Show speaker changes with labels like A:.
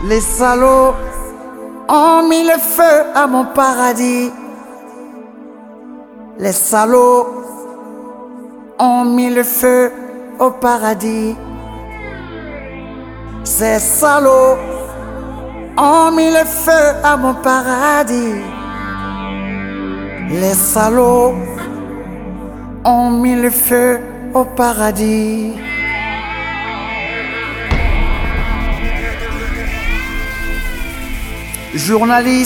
A: Les salauds ont mis le feu à mon paradis. Les salauds ont mis le feu au paradis. Ces salauds ont mis le feu à mon paradis. Les salauds ont mis le feu au paradis. Journaliste